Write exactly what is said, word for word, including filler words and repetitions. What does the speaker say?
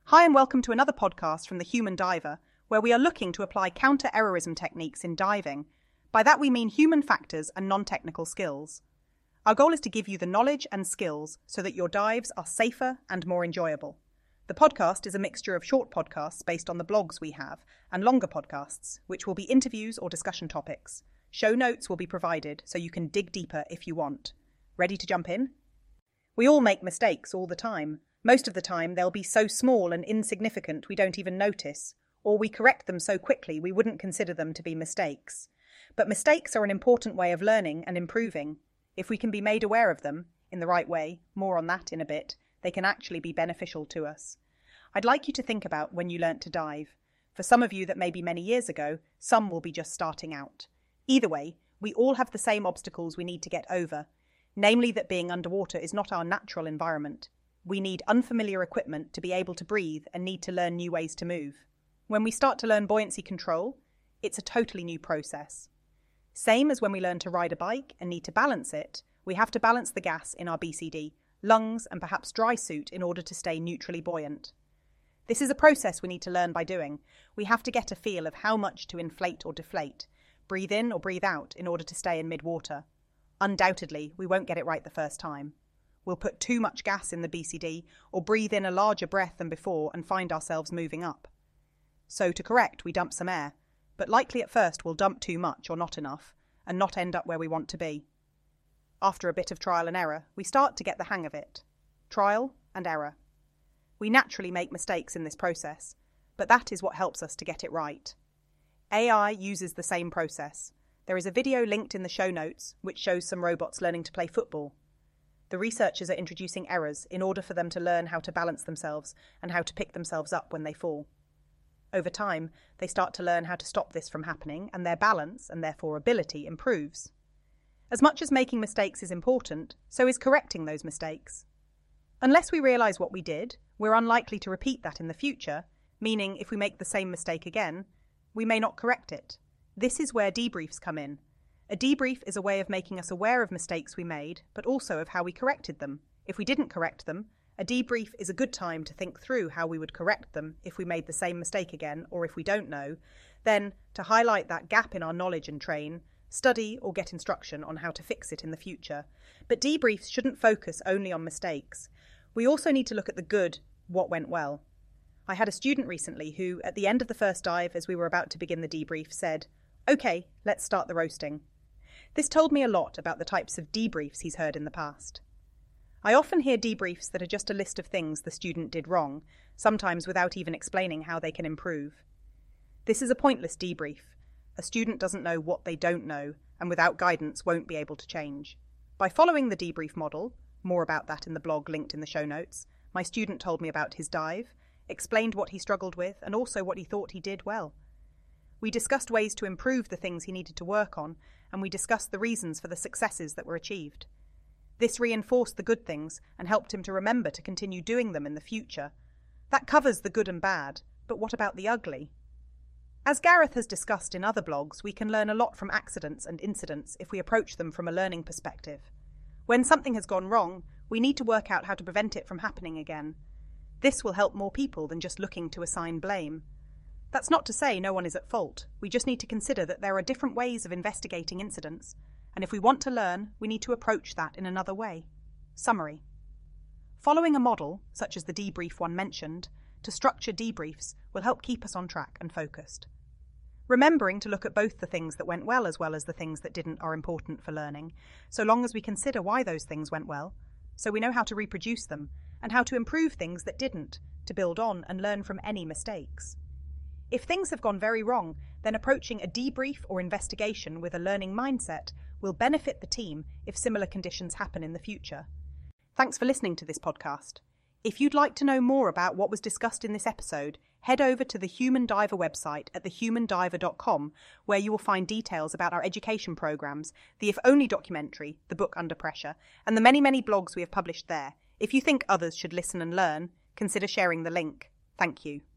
Hi and welcome to another podcast from The Human Diver, where we are looking to apply counter-errorism techniques in diving. By that we mean human factors and non-technical skills. Our goal is to give you the knowledge and skills so that your dives are safer and more enjoyable. The podcast is a mixture of short podcasts based on the blogs we have, and longer podcasts, which will be interviews or discussion topics. Show notes will be provided so you can dig deeper if you want. Ready to jump in? We all make mistakes all the time. Most of the time they'll be so small and insignificant we don't even notice, or we correct them so quickly we wouldn't consider them to be mistakes. But mistakes are an important way of learning and improving. If we can be made aware of them, in the right way, more on that in a bit, they can actually be beneficial to us. I'd like you to think about when you learnt to dive. For some of you that may be many years ago, some will be just starting out. Either way, we all have the same obstacles we need to get over, namely that being underwater is not our natural environment. We need unfamiliar equipment to be able to breathe and need to learn new ways to move. When we start to learn buoyancy control, it's a totally new process. Same as when we learn to ride a bike and need to balance it, we have to balance the gas in our B C D, lungs and perhaps dry suit in order to stay neutrally buoyant. This is a process we need to learn by doing. We have to get a feel of how much to inflate or deflate, breathe in or breathe out in order to stay in mid-water. Undoubtedly, we won't get it right the first time. We'll put too much gas in the B C D or breathe in a larger breath than before and find ourselves moving up. So to correct, we dump some air, but likely at first we'll dump too much or not enough and not end up where we want to be. After a bit of trial and error, we start to get the hang of it. Trial and error. We naturally make mistakes in this process, but that is what helps us to get it right. A I uses the same process. There is a video linked in the show notes which shows some robots learning to play football. The researchers are introducing errors in order for them to learn how to balance themselves and how to pick themselves up when they fall. Over time, they start to learn how to stop this from happening, and their balance, and therefore ability, improves. As much as making mistakes is important, so is correcting those mistakes. Unless we realise what we did, we're unlikely to repeat that in the future, meaning if we make the same mistake again, we may not correct it. This is where debriefs come in. A debrief is a way of making us aware of mistakes we made, but also of how we corrected them. If we didn't correct them, a debrief is a good time to think through how we would correct them if we made the same mistake again, or if we don't know. Then, to highlight that gap in our knowledge and train, study or get instruction on how to fix it in the future. But debriefs shouldn't focus only on mistakes. We also need to look at the good, what went well. I had a student recently who, at the end of the first dive as we were about to begin the debrief, said, "Okay, let's start the roasting." This told me a lot about the types of debriefs he's heard in the past. I often hear debriefs that are just a list of things the student did wrong, sometimes without even explaining how they can improve. This is a pointless debrief. A student doesn't know what they don't know, and without guidance won't be able to change. By following the debrief model, more about that in the blog linked in the show notes, my student told me about his dive, explained what he struggled with, and also what he thought he did well. We discussed ways to improve the things he needed to work on, and we discussed the reasons for the successes that were achieved. This reinforced the good things and helped him to remember to continue doing them in the future. That covers the good and bad, but what about the ugly? As Gareth has discussed in other blogs, we can learn a lot from accidents and incidents if we approach them from a learning perspective. When something has gone wrong, we need to work out how to prevent it from happening again. This will help more people than just looking to assign blame. That's not to say no one is at fault. We just need to consider that there are different ways of investigating incidents, and if we want to learn, we need to approach that in another way. Summary. Following a model, such as the debrief one mentioned, to structure debriefs will help keep us on track and focused. Remembering to look at both the things that went well as well as the things that didn't are important for learning, so long as we consider why those things went well, so we know how to reproduce them, and how to improve things that didn't, to build on and learn from any mistakes. If things have gone very wrong, then approaching a debrief or investigation with a learning mindset will benefit the team if similar conditions happen in the future. Thanks for listening to this podcast. If you'd like to know more about what was discussed in this episode, head over to the Human Diver website at the human diver dot com, where you will find details about our education programs, the If Only documentary, the book Under Pressure, and the many, many blogs we have published there. If you think others should listen and learn, consider sharing the link. Thank you.